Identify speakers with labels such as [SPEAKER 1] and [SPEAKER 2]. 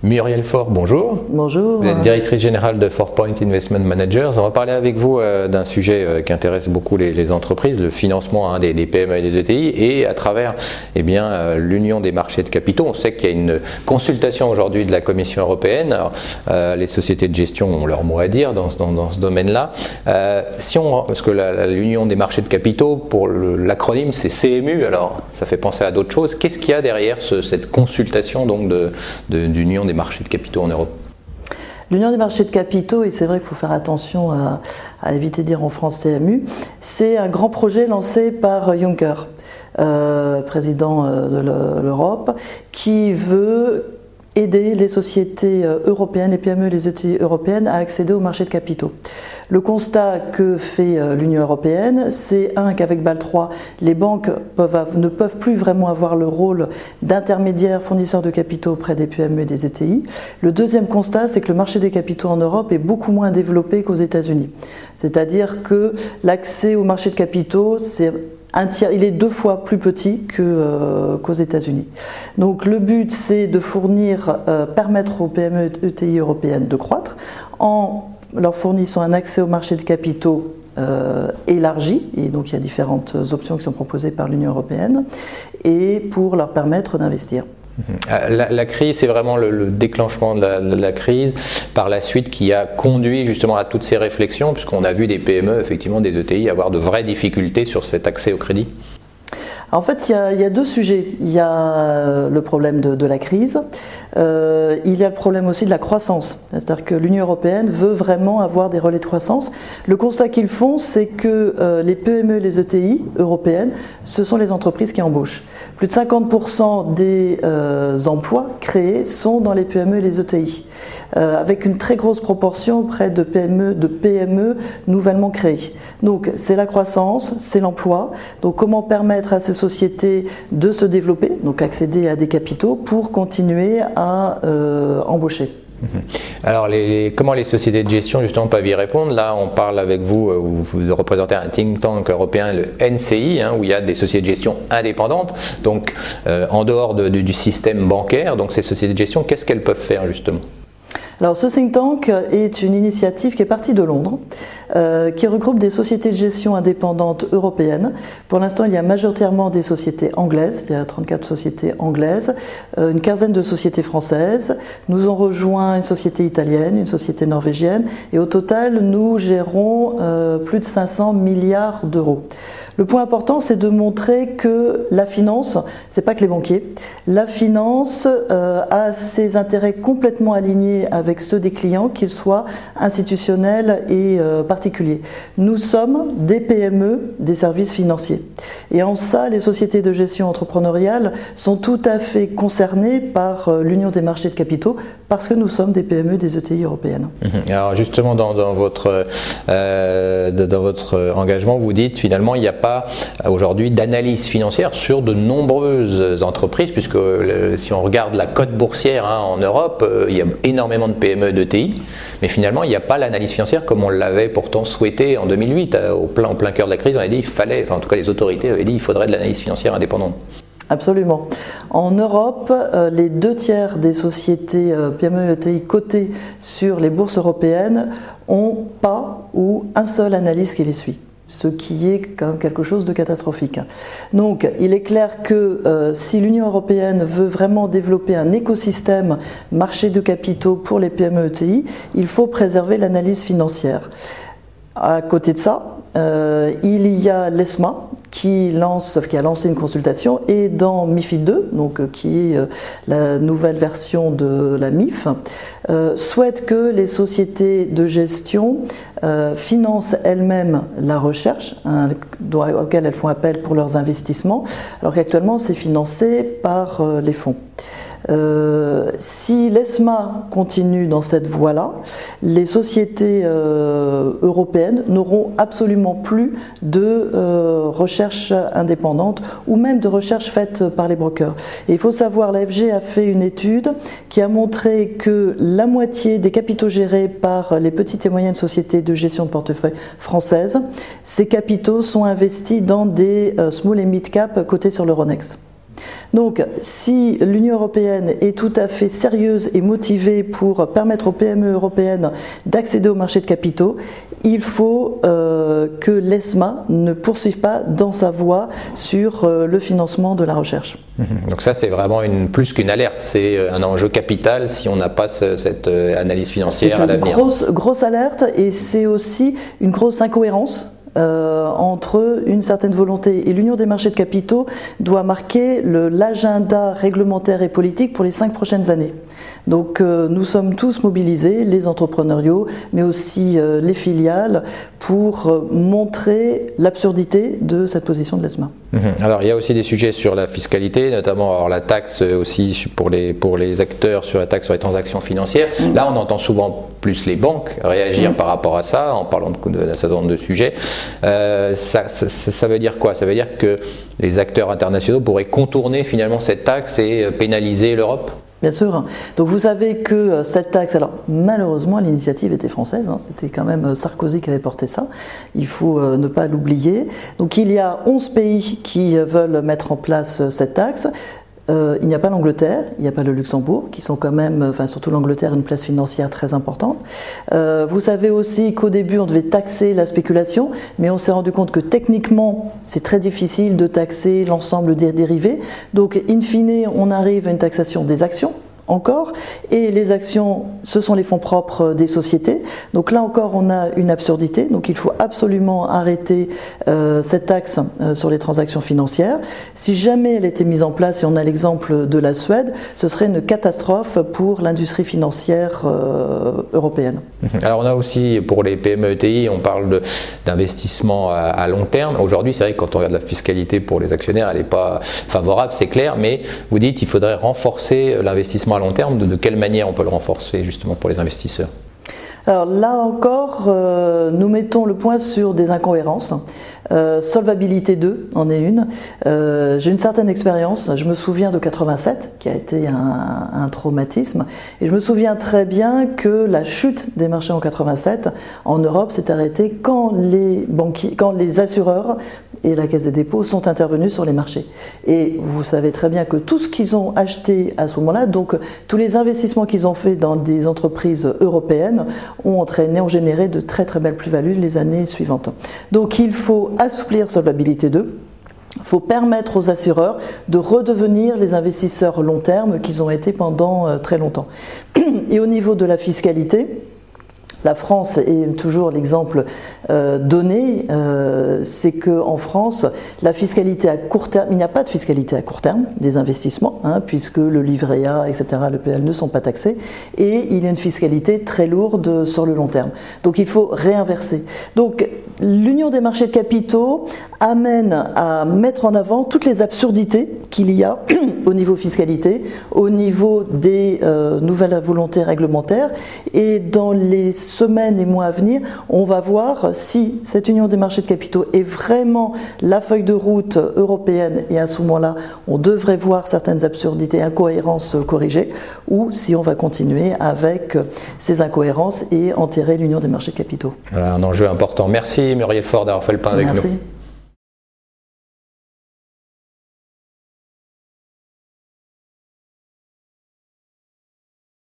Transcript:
[SPEAKER 1] Muriel Faure, bonjour.
[SPEAKER 2] Bonjour.
[SPEAKER 1] Vous êtes directrice générale de 4Point Investment Managers. On va parler avec vous d'un sujet qui intéresse beaucoup les entreprises, le financement des PME et des ETI, et à travers l'Union des marchés de capitaux. On sait qu'il y a une consultation aujourd'hui de la Commission européenne. Alors, les sociétés de gestion ont leur mot à dire dans ce domaine-là. Parce que l'Union des marchés de capitaux, pour l'acronyme, c'est CMU, alors ça fait penser à d'autres choses. Qu'est-ce qu'il y a derrière cette consultation donc d'Union des marchés de capitaux en Europe?
[SPEAKER 2] L'Union des marchés de capitaux, et c'est vrai qu'il faut faire attention à éviter de dire en France CMU, c'est un grand projet lancé par Juncker, président de l'Europe, qui veut aider les sociétés européennes, les PME et les ETI européennes à accéder au marché de capitaux. Le constat que fait l'Union européenne, c'est qu'avec BAL 3, les banques ne peuvent plus vraiment avoir le rôle d'intermédiaire fournisseur de capitaux auprès des PME et des ETI. Le deuxième constat, c'est que le marché des capitaux en Europe est beaucoup moins développé qu'aux États-Unis. C'est-à-dire que l'accès au marché de capitaux, il est 2 fois plus petit qu'aux États-Unis. Donc le but, c'est de permettre aux PME et ETI européennes de croître en leur fournissant un accès au marché de capitaux élargi, et donc il y a différentes options qui sont proposées par l'Union européenne, et pour leur permettre d'investir.
[SPEAKER 1] La crise, c'est vraiment le déclenchement de la crise par la suite qui a conduit justement à toutes ces réflexions, puisqu'on a vu des PME, effectivement des ETI, avoir de vraies difficultés sur cet accès au crédit.
[SPEAKER 2] En fait, il y a 2 sujets. Il y a le problème de la crise, il y a le problème aussi de la croissance. C'est-à-dire que l'Union européenne veut vraiment avoir des relais de croissance. Le constat qu'ils font, c'est que les PME et les ETI européennes, ce sont les entreprises qui embauchent. Plus de 50% des emplois créés sont dans les PME et les ETI, avec une très grosse proportion auprès de PME nouvellement créées. Donc c'est la croissance, c'est l'emploi. Donc comment permettre à ces sociétés de se développer, donc accéder à des capitaux pour continuer à embaucher.
[SPEAKER 1] Alors, comment les sociétés de gestion justement peuvent y répondre? Là, on parle avec vous, vous représentez un think tank européen, le NCI, où il y a des sociétés de gestion indépendantes, donc en dehors du système bancaire. Donc ces sociétés de gestion, qu'est-ce qu'elles peuvent faire justement?
[SPEAKER 2] Alors ce think tank est une initiative qui est partie de Londres, qui regroupe des sociétés de gestion indépendantes européennes. Pour l'instant, il y a majoritairement des sociétés anglaises, il y a 34 sociétés anglaises, une quinzaine de sociétés françaises. Nous ont rejoint une société italienne, une société norvégienne, et au total, nous gérons plus de 500 milliards d'euros. Le point important, c'est de montrer que la finance, c'est pas que les banquiers, la finance a ses intérêts complètement alignés avec ceux des clients, qu'ils soient institutionnels et particuliers. Nous sommes des PME, des services financiers. Et en ça, les sociétés de gestion entrepreneuriale sont tout à fait concernées par l'Union des marchés de capitaux, parce que nous sommes des PME, des ETI européennes.
[SPEAKER 1] Alors justement, dans votre engagement, vous dites finalement, il n'y a pas aujourd'hui d'analyse financière sur de nombreuses entreprises, puisque si on regarde la cote boursière en Europe, il y a énormément de PME, d'ETI, mais finalement il n'y a pas l'analyse financière comme on l'avait pourtant souhaité en 2008. En plein cœur de la crise, on a dit en tout cas les autorités avaient dit qu'il faudrait de l'analyse financière indépendante.
[SPEAKER 2] Absolument. En Europe, les 2/3 des sociétés PME et ETI cotées sur les bourses européennes n'ont pas ou un seul analyste qui les suit, ce qui est quand même quelque chose de catastrophique. Donc il est clair que si l'Union européenne veut vraiment développer un écosystème marché de capitaux pour les PME ETI, il faut préserver l'analyse financière. À côté de ça, il y a l'ESMA qui a lancé une consultation, et dans MiFID 2, donc, qui est la nouvelle version de la MIF, souhaite que les sociétés de gestion financent elles-mêmes la recherche auquel elles font appel pour leurs investissements, alors qu'actuellement c'est financé par les fonds. Si l'ESMA continue dans cette voie-là, les sociétés européennes n'auront absolument plus de recherche indépendante ou même de recherche faite par les brokers. Et il faut savoir, l'AFG a fait une étude qui a montré que la moitié des capitaux gérés par les petites et moyennes sociétés de gestion de portefeuille françaises, ces capitaux sont investis dans des small et mid cap cotés sur l'Euronext. Donc, si l'Union européenne est tout à fait sérieuse et motivée pour permettre aux PME européennes d'accéder au marché de capitaux, il faut que l'ESMA ne poursuive pas dans sa voie sur le financement de la recherche.
[SPEAKER 1] Donc ça, c'est vraiment plus qu'une alerte, c'est un enjeu capital si on n'a pas cette analyse financière à l'avenir.
[SPEAKER 2] C'est une grosse alerte, et c'est aussi une grosse incohérence entre une certaine volonté, et l'Union des marchés de capitaux doit marquer l'agenda réglementaire et politique pour les 5 prochaines années. Donc nous sommes tous mobilisés, les entrepreneuriaux, mais aussi les filiales, pour montrer l'absurdité de cette position de l'ESMA.
[SPEAKER 1] Alors il y a aussi des sujets sur la fiscalité, notamment la taxe aussi pour les acteurs sur la taxe sur les transactions financières. Là on entend souvent plus les banques réagir par rapport à ça, en parlant d'un certain nombre de sujets. Ça veut dire quoi? Ça veut dire que les acteurs internationaux pourraient contourner finalement cette taxe et pénaliser l'Europe?
[SPEAKER 2] Bien sûr. Donc vous savez que cette taxe, alors malheureusement l'initiative était française, c'était quand même Sarkozy qui avait porté ça, il faut ne pas l'oublier. Donc il y a 11 pays qui veulent mettre en place cette taxe. Il n'y a pas l'Angleterre, il n'y a pas le Luxembourg, qui sont quand même, surtout l'Angleterre, une place financière très importante. Vous savez aussi qu'au début, on devait taxer la spéculation, mais on s'est rendu compte que techniquement, c'est très difficile de taxer l'ensemble des dérivés. Donc, in fine, on arrive à une taxation des actions, encore, et les actions, ce sont les fonds propres des sociétés. Donc là encore, on a une absurdité. Donc il faut absolument arrêter cette taxe sur les transactions financières. Si jamais elle était mise en place, et on a l'exemple de la Suède, ce serait une catastrophe pour l'industrie financière européenne.
[SPEAKER 1] Alors on a aussi, pour les PME ETI, on parle d'investissement à long terme. Aujourd'hui, c'est vrai que quand on regarde la fiscalité pour les actionnaires, elle n'est pas favorable, c'est clair, mais vous dites qu'il faudrait renforcer l'investissement à long terme. De quelle manière on peut le renforcer justement pour les investisseurs?
[SPEAKER 2] Alors là encore, nous mettons le point sur des incohérences. Solvabilité 2 en est une. J'ai une certaine expérience, je me souviens de 87 qui a été un traumatisme, et je me souviens très bien que la chute des marchés en 87 en Europe s'est arrêtée quand les assureurs et la Caisse des dépôts sont intervenus sur les marchés. Et vous savez très bien que tout ce qu'ils ont acheté à ce moment-là, donc tous les investissements qu'ils ont fait dans des entreprises européennes ont généré de très très belles plus-values les années suivantes. Donc il faut assouplir Solvabilité 2. Il faut permettre aux assureurs de redevenir les investisseurs long terme qu'ils ont été pendant très longtemps. Et au niveau de la fiscalité, la France est toujours l'exemple donné, c'est qu'en France, la fiscalité à court terme, il n'y a pas de fiscalité à court terme des investissements, puisque le livret A, etc., le PL ne sont pas taxés, et il y a une fiscalité très lourde sur le long terme. Donc il faut réinverser. Donc l'Union des marchés de capitaux amène à mettre en avant toutes les absurdités qu'il y a au niveau fiscalité, au niveau des nouvelles volontés réglementaires, et dans les semaines et mois à venir, on va voir si cette union des marchés de capitaux est vraiment la feuille de route européenne, et à ce moment-là, on devrait voir certaines absurdités, incohérences corrigées, ou si on va continuer avec ces incohérences et enterrer l'union des marchés de capitaux.
[SPEAKER 1] Voilà, un enjeu important. Merci Muriel Faure d'avoir fait le point avec nous.
[SPEAKER 2] Merci.